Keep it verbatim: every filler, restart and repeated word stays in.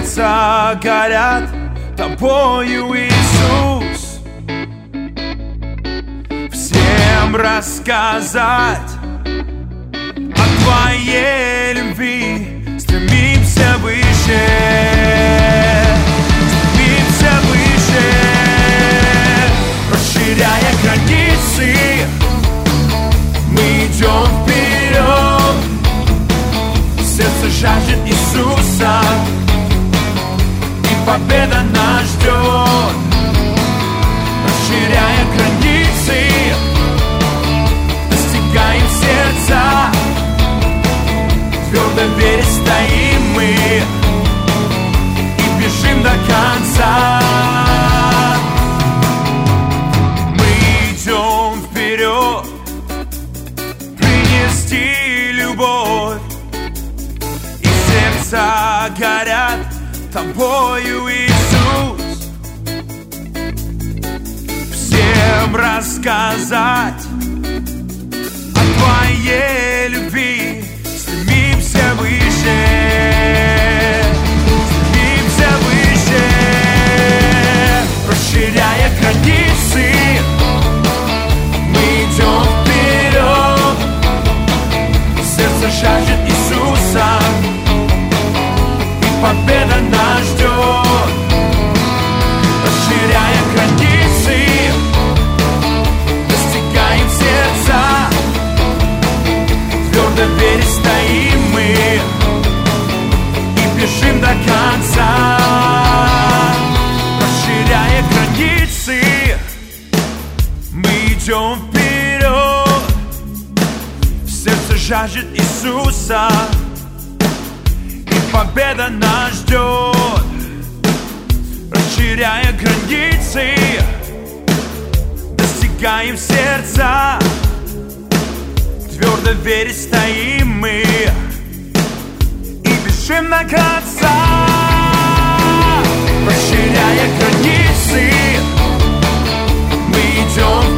сердца горят тобою, Иисус. Всем рассказать о твоей любви, стремимся выше, стремимся выше, расширяя границы, мы идем вперед. Сердце жаждет Иисуса, и победа нас ждет. Расширяя границы, достигаем сердца, твердо вере стоим мы и бежим до конца. Мы идем вперед, принести любовь, и сердца горят тобою, Иисус. Всем рассказать о твоей любви, стремимся выше, стремимся выше, расширяя границы, мы идем вперед. Сердце жаждет Иисуса, и победа нас ждет. Расширяя границы, достигаем сердца, твердо вере стоим мы и бежим до конца. Расширяя границы, мы идем вперед. Сердце жаждет Иисуса, и победа нас ждет. Расширяя границы, достигаем сердца, твердо вере стоим мы и бежим до конца. Расширяя границы, мы идем